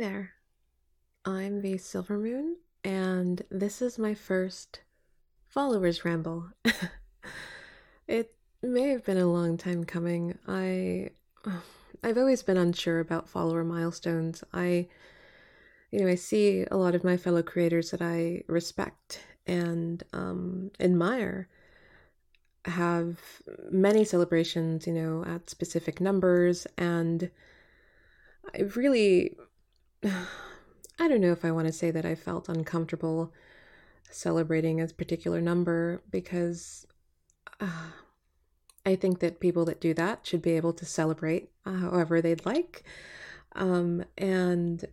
there, I'm the Silvermoon, and this is my first followers ramble. It may have been a long time coming. I've always been unsure about follower milestones. I see a lot of my fellow creators that I respect and admire have many celebrations, at specific numbers, and I really I don't know if I want to say that I felt uncomfortable celebrating a particular number because uh, I think that people that do that should be able to celebrate however they'd like. And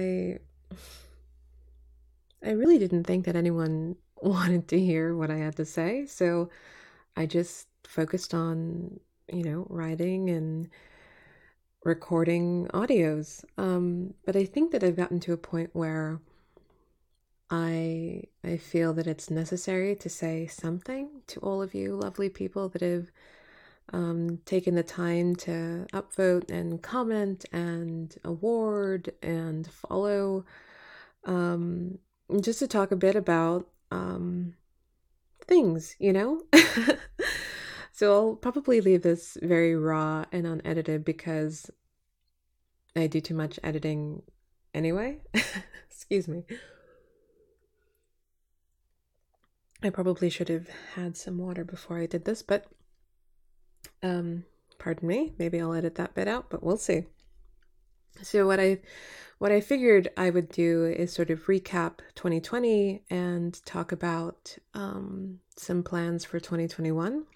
I really didn't think that anyone wanted to hear what I had to say, so I just focused on, writing and recording audios. But I think that I've gotten to a point where I feel that it's necessary to say something to all of you lovely people that have taken the time to upvote and comment and award and follow, um, just to talk a bit about things, So I'll probably leave this very raw and unedited because I do too much editing anyway. Excuse me. I probably should have had some water before I did this, but pardon me, maybe I'll edit that bit out, but we'll see. So what I figured I would do is sort of recap 2020 and talk about some plans for 2021.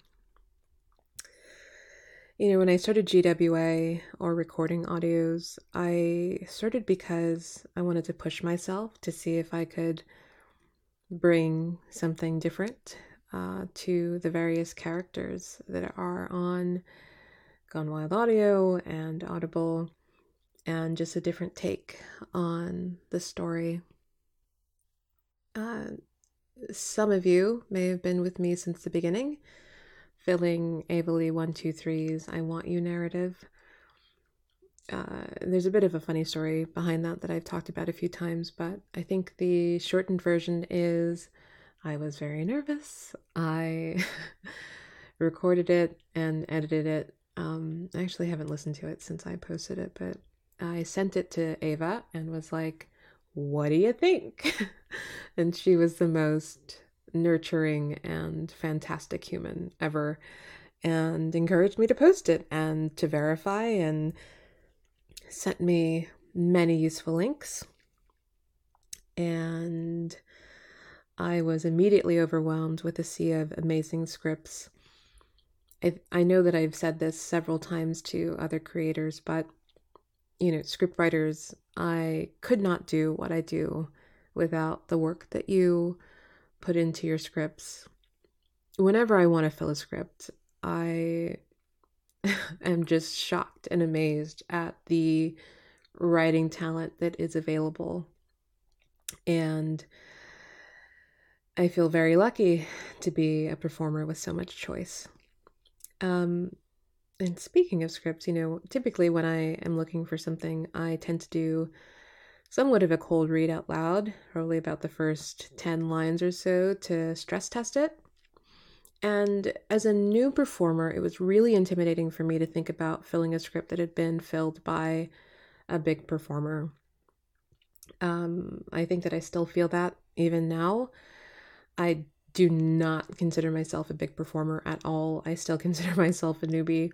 When I started GWA or recording audios, I started because I wanted to push myself to see if I could bring something different to the various characters that are on Gone Wild Audio and Audible, and just a different take on the story. Some of you may have been with me since the beginning, filling Avely 123's I Want You narrative. There's a bit of a funny story behind that I've talked about a few times, but I think the shortened version is I was very nervous. I recorded it and edited it. I actually haven't listened to it since I posted it, but I sent it to Ava and was like, what do you think? And she was the most nurturing and fantastic human ever and encouraged me to post it and to verify and sent me many useful links. And I was immediately overwhelmed with a sea of amazing scripts. I know that I've said this several times to other creators, but script writers, I could not do what I do without the work that you put into your scripts. Whenever I want to fill a script, I am just shocked and amazed at the writing talent that is available. And I feel very lucky to be a performer with so much choice. And speaking of scripts, typically when I am looking for something, I tend to do somewhat of a cold read out loud, probably about the first 10 lines or so to stress test it. And as a new performer, it was really intimidating for me to think about filling a script that had been filled by a big performer. I think that I still feel that even now. I do not consider myself a big performer at all. I still consider myself a newbie.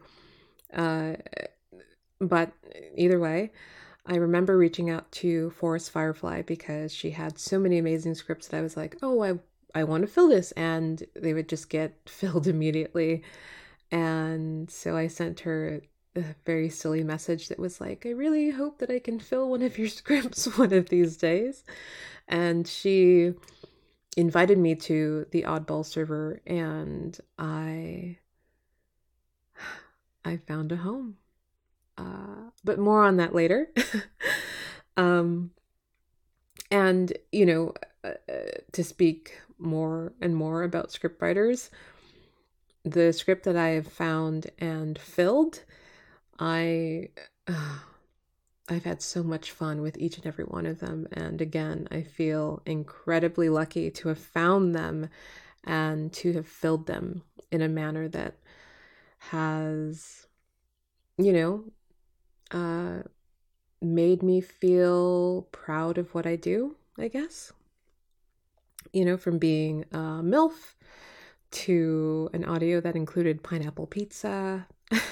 But either way, I remember reaching out to Forest Firefly because she had so many amazing scripts that I was like, oh, I want to fill this. And they would just get filled immediately. And so I sent her a very silly message that was like, I really hope that I can fill one of your scripts one of these days. And she invited me to the Oddball server, and I found a home. But more on that later. um, and, to speak more and more about scriptwriters, the script that I have found and filled, I I've had so much fun with each and every one of them. And again, I feel incredibly lucky to have found them and to have filled them in a manner that has, you know, uh, made me feel proud of what I do, I guess. From being a MILF to an audio that included pineapple pizza.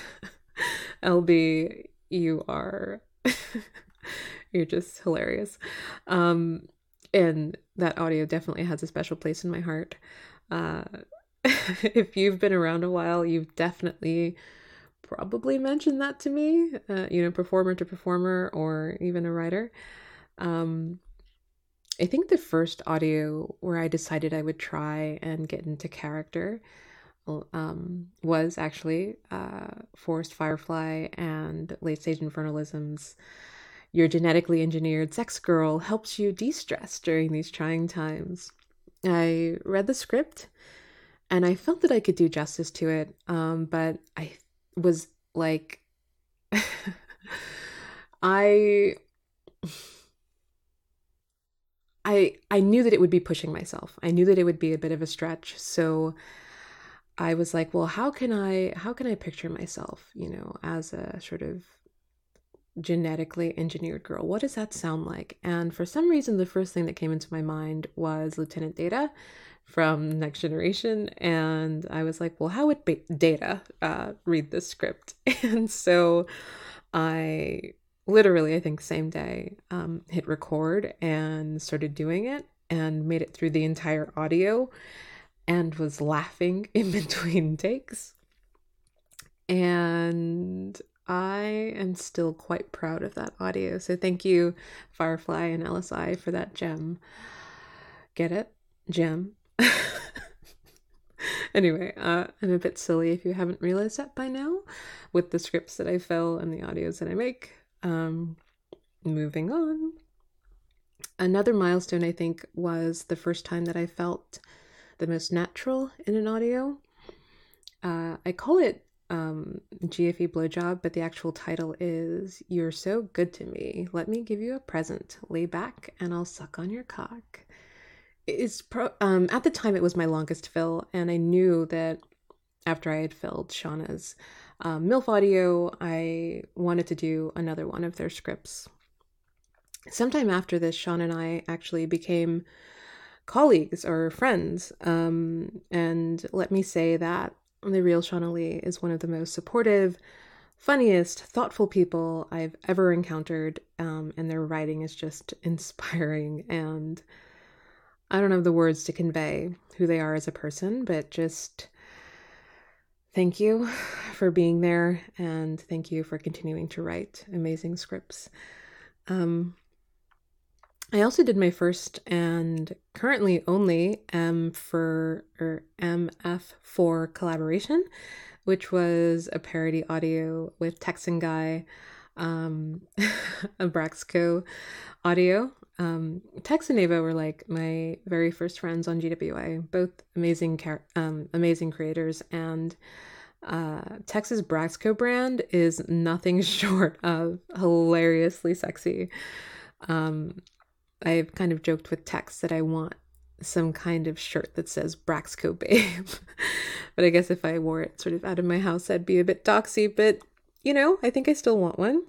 LB, you are you're just hilarious. And that audio definitely has a special place in my heart. Uh, if you've been around a while, you've definitely probably mentioned that to me, performer to performer or even a writer. I think the first audio where I decided I would try and get into character was actually Forest Firefly and Late Stage Infernalism's Your Genetically Engineered Sex Girl Helps You De-Stress During These Trying Times. I read the script and I felt that I could do justice to it, but I was like, I I knew that it would be pushing myself. I knew that it would be a bit of a stretch. So I was like, well, how can I picture myself, as a sort of genetically engineered girl? What does that sound like? And for some reason, the first thing that came into my mind was Lieutenant Data from Next Generation. And I was like, well, how would Data read this script? And so I literally, I think, same day, hit record and started doing it and made it through the entire audio and was laughing in between takes. And I am still quite proud of that audio. So thank you, Firefly and LSI, for that gem. Get it? Gem. Anyway, I'm a bit silly if you haven't realized that by now with the scripts that I fill and the audios that I make. Moving on. Another milestone, I think, was the first time that I felt the most natural in an audio. I call it GFE Blowjob, but the actual title is You're So Good to Me. Let me give you a present. Lay back and I'll suck on your cock. At the time, it was my longest fill, and I knew that after I had filled Shauna's MILF audio, I wanted to do another one of their scripts. Sometime after this, Shauna and I actually became colleagues or friends, and let me say that the real Shauna Lee is one of the most supportive, funniest, thoughtful people I've ever encountered, and their writing is just inspiring, and I don't have the words to convey who they are as a person, but just thank you for being there, and thank you for continuing to write amazing scripts. I also did my first and currently only MF4 collaboration, which was a parody audio with Texan Guy, a Braxco audio. Tex and Ava were like my very first friends on GWA, both amazing creators, and Tex's Braxco brand is nothing short of hilariously sexy. I've kind of joked with Tex that I want some kind of shirt that says Braxco Babe. But I guess if I wore it sort of out of my house, I'd be a bit doxy. But, I think I still want one.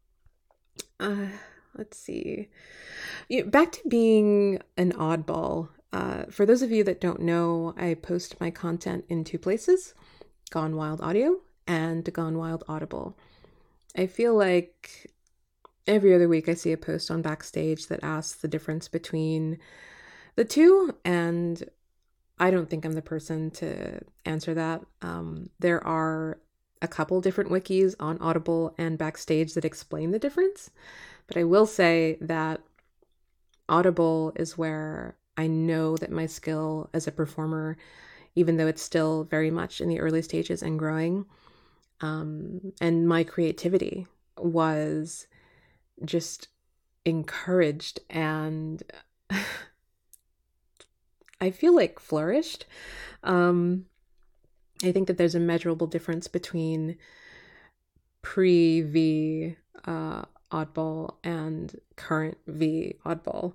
Let's see. Back to being an oddball. For those of you that don't know, I post my content in two places, Gone Wild Audio and Gone Wild Audible. I feel like every other week I see a post on Backstage that asks the difference between the two, and I don't think I'm the person to answer that. There are a couple different wikis on Audible and Backstage that explain the difference, but I will say that Audible is where I know that my skill as a performer, even though it's still very much in the early stages and growing, and my creativity was just encouraged and I feel like flourished. I think that there's a measurable difference between pre-V Oddball and current V Oddball.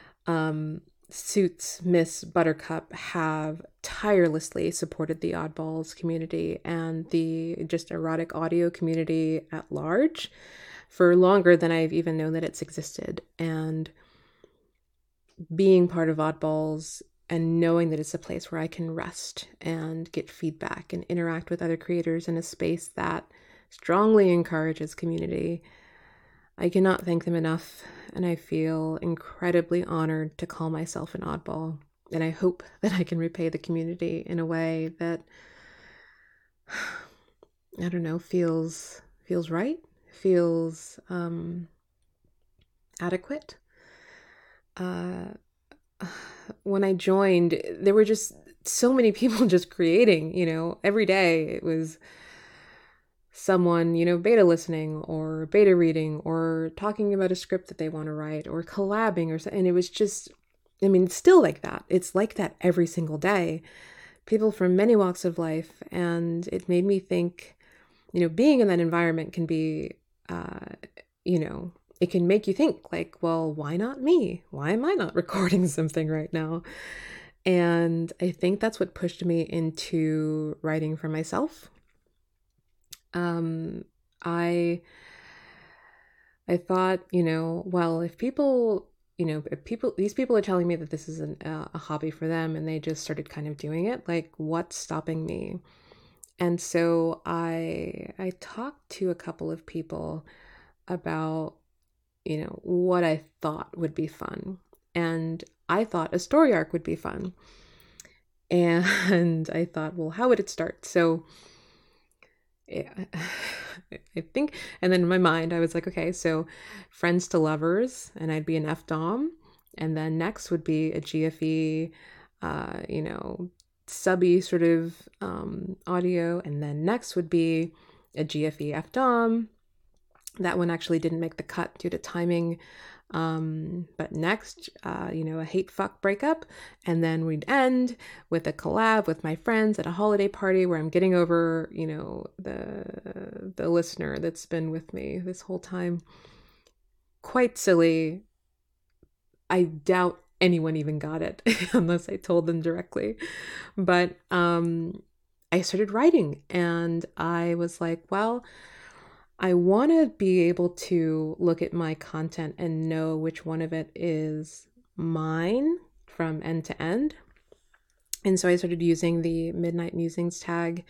Suits, Miss Buttercup have tirelessly supported the Oddballs community and the just erotic audio community at large for longer than I've even known that it's existed. And being part of Oddballs and knowing that it's a place where I can rest and get feedback and interact with other creators in a space that strongly encourages community, I cannot thank them enough, and I feel incredibly honored to call myself an oddball. And I hope that I can repay the community in a way that, I don't know, feels right, feels adequate. When I joined, there were just so many people just creating, every day it was someone, beta listening or beta reading or talking about a script that they want to write or collabing or something. And it was just, it's still like that. It's like that every single day. People from many walks of life. And it made me think, being in that environment can be, it can make you think like, well, why not me? Why am I not recording something right now? And I think that's what pushed me into writing for myself. I thought, well, if these people are telling me that this is a hobby for them and they just started kind of doing it, like what's stopping me? And so I talked to a couple of people about, what I thought would be fun. And I thought a story arc would be fun. And I thought, well, how would it start? So yeah, I think, and then in my mind, I was like, okay, so friends to lovers, and I'd be an F-Dom, and then next would be a GFE, subby sort of audio, and then next would be a GFE F-Dom. That one actually didn't make the cut due to timing. But next, a hate fuck breakup. And then we'd end with a collab with my friends at a holiday party where I'm getting over, the listener that's been with me this whole time. Quite silly. I doubt anyone even got it unless I told them directly. But I started writing and I was like, well, I want to be able to look at my content and know which one of it is mine from end to end. And so I started using the Midnight Musings tag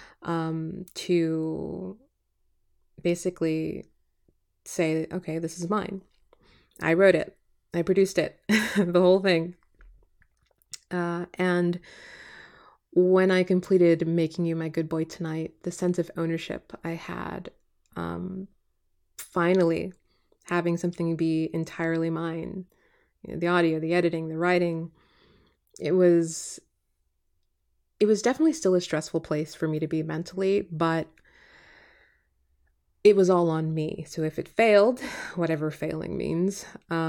to basically say, okay, this is mine. I wrote it. I produced it, the whole thing. And when I completed Making You My Good Boy Tonight, the sense of ownership I had, finally having something be entirely mine, the audio, the editing, the writing, it was definitely still a stressful place for me to be mentally, but it was all on me. So if it failed, whatever failing means,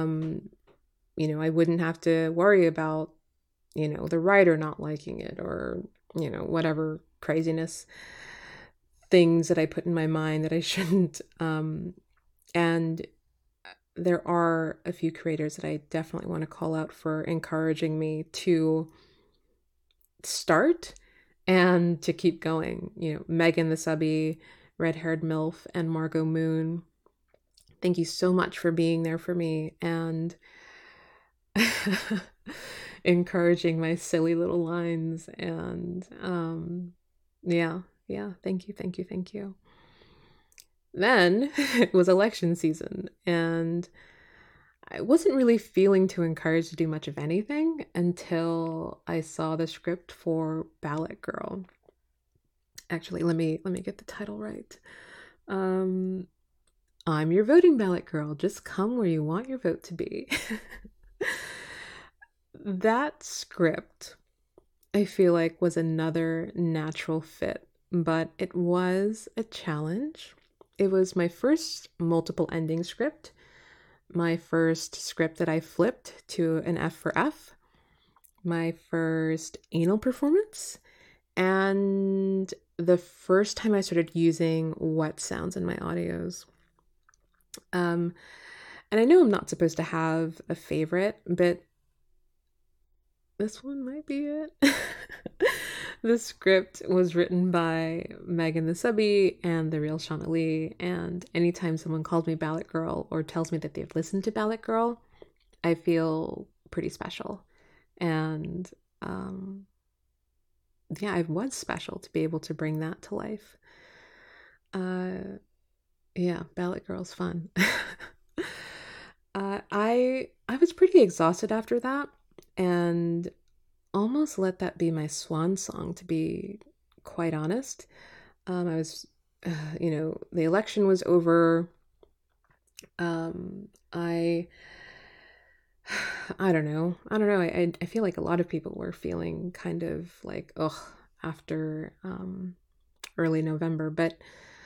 I wouldn't have to worry about, the writer not liking it or, whatever craziness things that I put in my mind that I shouldn't. And there are a few creators that I definitely want to call out for encouraging me to start and to keep going. Megan the Subby, Red Haired MILF, and Margot Moon. Thank you so much for being there for me and encouraging my silly little lines. And yeah, thank you. Then it was election season and I wasn't really feeling too encouraged to do much of anything until I saw the script for Ballot Girl. Actually, let me get the title right. I'm your voting ballot girl. Just come where you want your vote to be. That script, I feel like, was another natural fit, but it was a challenge. It was my first multiple ending script, my first script that I flipped to an F for F, my first anal performance, and the first time I started using wet sounds in my audios. Um, and I know I'm not supposed to have a favorite, but this one might be it. The script was written by Megan the Subby and the real Shauna Lee. And anytime someone calls me Ballot Girl or tells me that they've listened to Ballot Girl, I feel pretty special. And yeah, it was special to be able to bring that to life. Uh, yeah, Ballot Girl's fun. I was pretty exhausted after that, and almost let that be my swan song, to be quite honest. I was, the election was over. I, I don't know. I don't know. I feel like a lot of people were feeling kind of like, ugh, after early November. But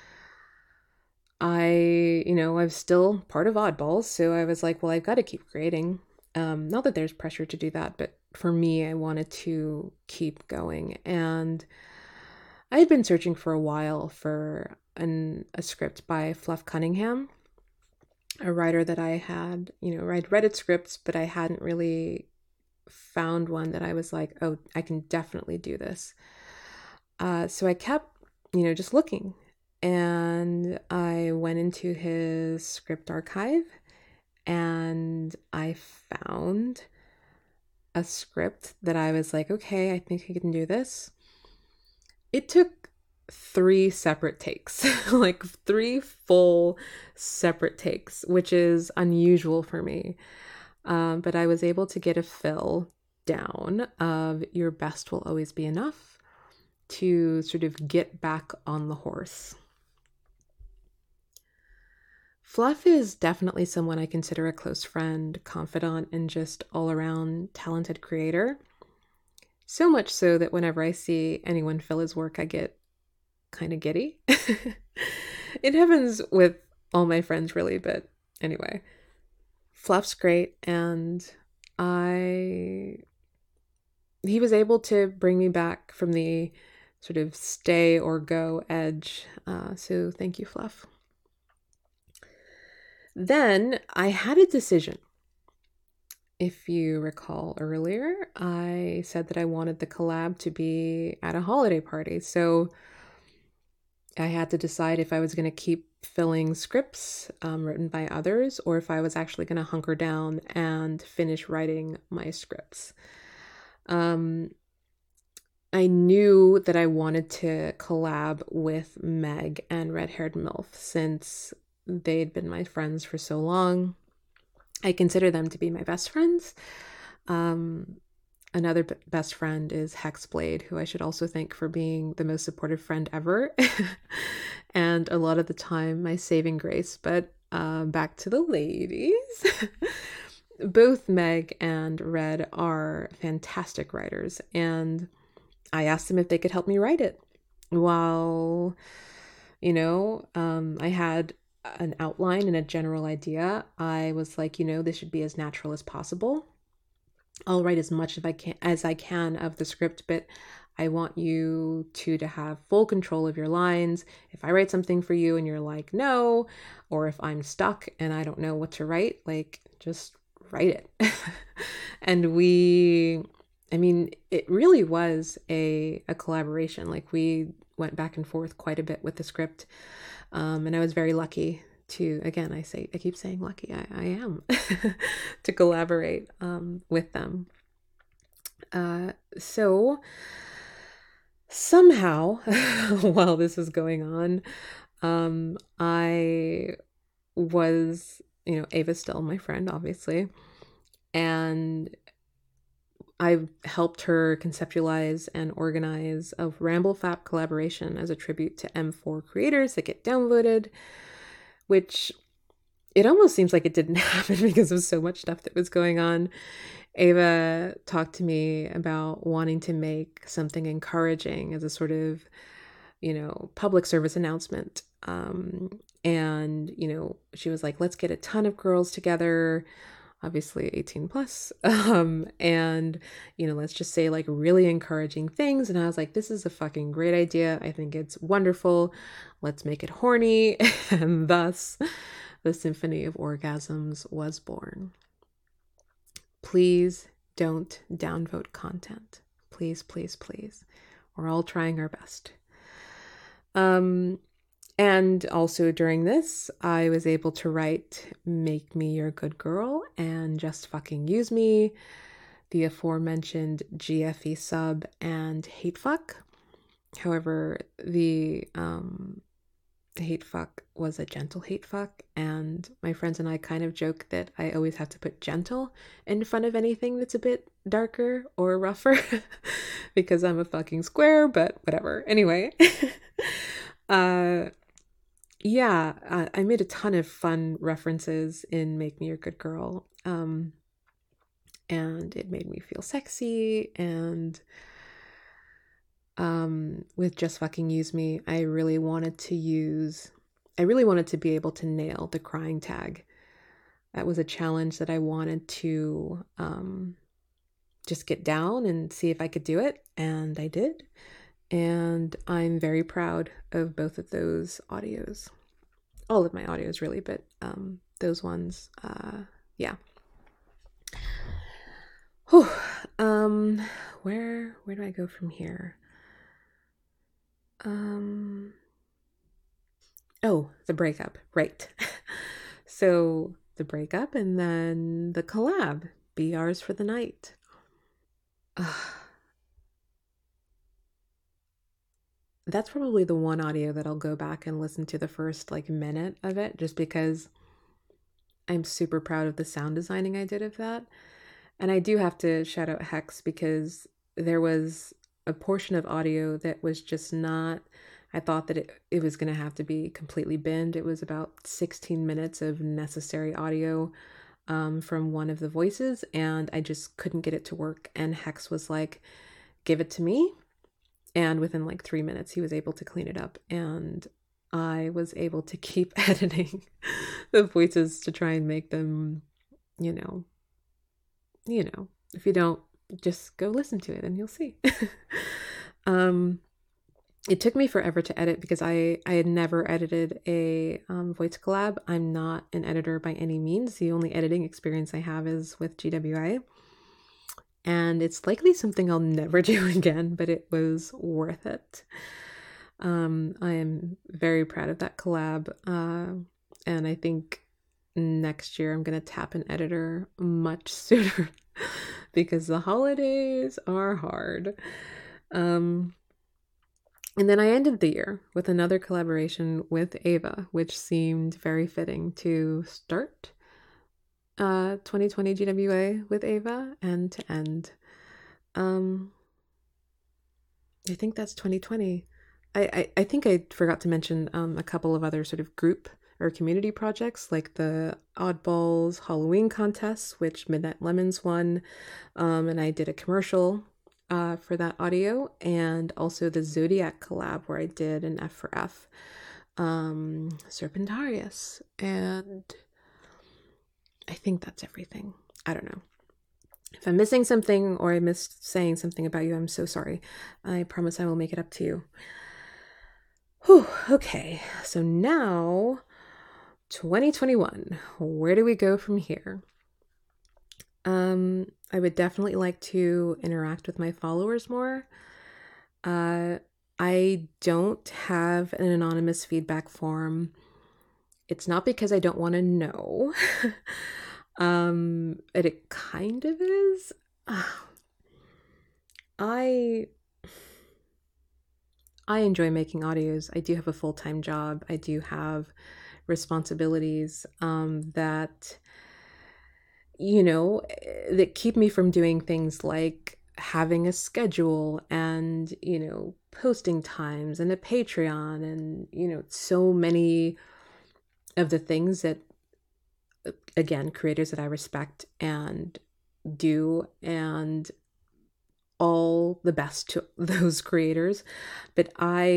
I was still part of Oddballs. So I was like, well, I've got to keep creating. Not that there's pressure to do that, but for me, I wanted to keep going. And I had been searching for a while for a script by Fluff Cunningham, a writer that I had, I'd read its scripts, but I hadn't really found one that I was like, oh, I can definitely do this. So I kept, just looking. And I went into his script archive and I found a script that I was like, okay, I think I can do this. It took 3 separate takes, like 3 full separate takes, which is unusual for me. But I was able to get a fill down of your best will always be enough to sort of get back on the horse. Fluff is definitely someone I consider a close friend, confidant, and just all around talented creator. So much so that whenever I see anyone fill his work, I get kind of giddy. It happens with all my friends, really, but anyway. Fluff's great, and he was able to bring me back from the sort of stay or go edge. So thank you, Fluff. Then I had a decision. If you recall earlier, I said that I wanted the collab to be at a holiday party. So I had to decide if I was going to keep filling scripts written by others or if I was actually going to hunker down and finish writing my scripts. I knew that I wanted to collab with Meg and Red Haired MILF since they'd been my friends for so long. I consider them to be my best friends. Another best friend is Hexblade, who I should also thank for being the most supportive friend ever. And a lot of the time, my saving grace. But back to the ladies. Both Meg and Red are fantastic writers, and I asked them if they could help me write it. While, I had an outline and a general idea, I was like, this should be as natural as possible. I'll write as much as I can of the script, but I want you two to have full control of your lines. If I write something for you and you're like, no, or if I'm stuck and I don't know what to write, like, just write it. And it really was a collaboration. Like, we went back and forth quite a bit with the script. And I was very lucky to, again, I keep saying lucky, I am, to collaborate with them. So somehow, while this is going on, I was, Ava's still my friend, obviously, and I helped her conceptualize and organize a RambleFap collaboration as a tribute to M4 creators that get downvoted, which it almost seems like it didn't happen because of so much stuff that was going on. Ava talked to me about wanting to make something encouraging as a sort of, public service announcement. And, she was like, let's get a ton of girls together, obviously 18 plus, and, let's just say like really encouraging things. And I was like, this is a fucking great idea. I think it's wonderful. Let's make it horny. And thus the Symphony of Orgasms was born. Please don't downvote content. Please, please, please. We're all trying our best. And also during this, I was able to write Make Me Your Good Girl and Just Fucking Use Me, the aforementioned GFE sub, and Hate Fuck. However, the hate fuck was a gentle hate fuck, and my friends and I kind of joke that I always have to put gentle in front of anything that's a bit darker or rougher because I'm a fucking square, but whatever. Anyway, I made a ton of fun references in Make Me Your Good Girl, and it made me feel sexy. And with Just Fucking Use Me, I really wanted to be able to nail the crying tag. That was a challenge that I wanted to just get down and see if I could do it, and I did. And I'm very proud of both of those audios. All of my audios, really, but those ones, yeah. Whew. Where do I go from here? Oh, the breakup, right. So the breakup and then the collab, Be Ours for the Night. That's probably the one audio that I'll go back and listen to the first minute of it, just because I'm super proud of the sound designing I did of that. And I do have to shout out Hex, because there was a portion of audio that was just not, I thought that it was going to have to be completely binned. It was about 16 minutes of necessary audio from one of the voices, and I just couldn't get it to work. And Hex was like, give it to me. And within 3 minutes, he was able to clean it up. And I was able to keep editing the voices to try and make them, if you don't, just go listen to it and you'll see. It took me forever to edit because I had never edited a voice collab. I'm not an editor by any means. The only editing experience I have is with GWI. And it's likely something I'll never do again, but it was worth it. I am very proud of that collab. And I think next year I'm going to tap an editor much sooner because the holidays are hard. And then I ended the year with another collaboration with Ava, which seemed very fitting to start 2020 GWA with Ava and to end. I think that's 2020. I think I forgot to mention a couple of other sort of group or community projects, like the Oddballs Halloween contests, which Midnight Lemons won, and I did a commercial for that audio, and also the Zodiac collab where I did an F for F, Serpentarius, and I think that's everything. I don't know. If I'm missing something or I missed saying something about you, I'm so sorry. I promise I will make it up to you. Whew, okay, so now 2021. Where do we go from here? I would definitely like to interact with my followers more. I don't have an anonymous feedback form. It's not because I don't want to know. It kind of is. I enjoy making audios. I do have a full-time job. I do have responsibilities that that keep me from doing things like having a schedule and posting times and a Patreon and so many of the things that, again, creators that I respect and do, and all the best to those creators. But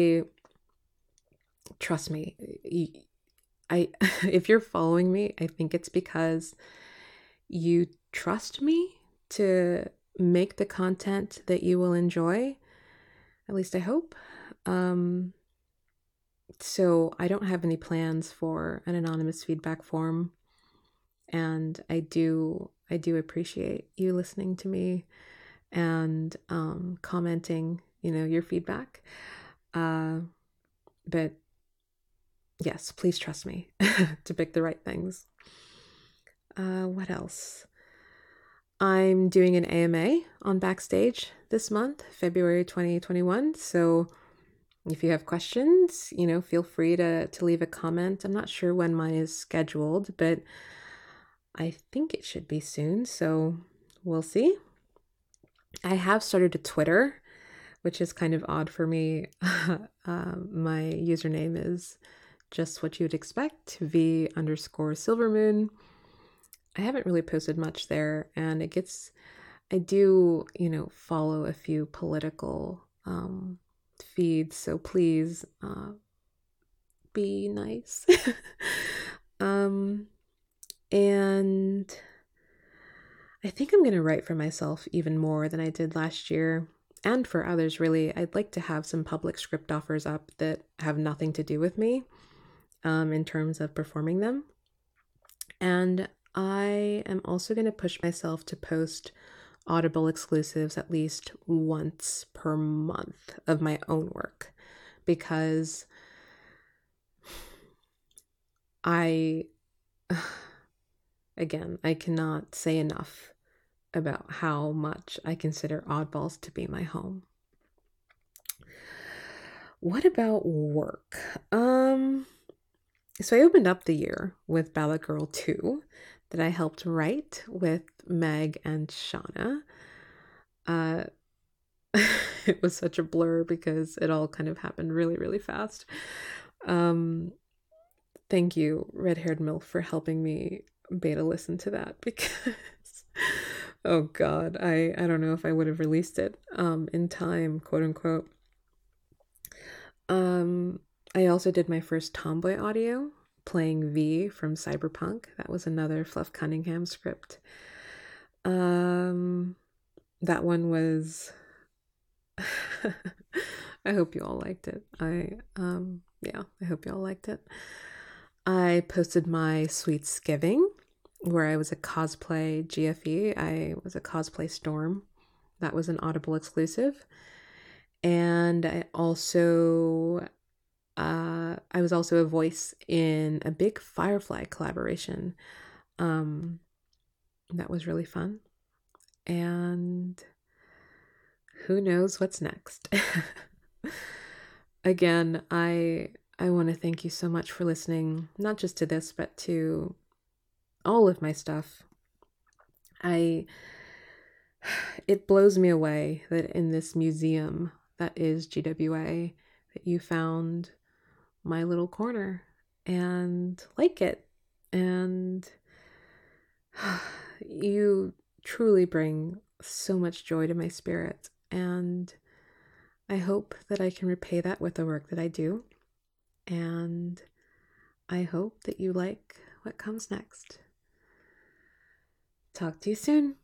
trust me, if you're following me, I think it's because you trust me to make the content that you will enjoy. At least I hope. So I don't have any plans for an anonymous feedback form, and I do appreciate you listening to me and commenting, your feedback. Uh, but yes, please trust me to pick the right things. What else? I'm doing an AMA on Backstage this month, February 2021. So if you have questions, feel free to leave a comment. I'm not sure when mine is scheduled, but I think it should be soon. So we'll see. I have started a Twitter, which is kind of odd for me. My username is just what you'd expect, V_Silvermoon. I haven't really posted much there, and I do, follow a few political feeds, so please be nice. And I think I'm going to write for myself even more than I did last year, and for others, really. I'd like to have some public script offers up that have nothing to do with me in terms of performing them. And I am also going to push myself to post Audible exclusives at least once per month of my own work, because I cannot say enough about how much I consider Oddballs to be my home. What about work? So I opened up the year with Ballad Girl 2 that I helped write with Meg and Shauna. It was such a blur because it all kind of happened really, really fast. Thank you, Red Haired MILF, for helping me beta listen to that, because oh god, I don't know if I would have released it in time, quote unquote. I also did my first Tomboy audio playing V from Cyberpunk. That was another Fluff Cunningham script. That one was I hope you all liked it. I hope you all liked it. I posted my Sweetsgiving, where I was a cosplay GFE. I was a cosplay Storm. That was an Audible exclusive. And I was also a voice in a big Firefly collaboration. That was really fun. And who knows what's next? Again, I want to thank you so much for listening, not just to this, but to all of my stuff. It blows me away that in this museum that is GWA, that you found my little corner and like it. And you truly bring so much joy to my spirit. And I hope that I can repay that with the work that I do. And I hope that you like what comes next. Talk to you soon.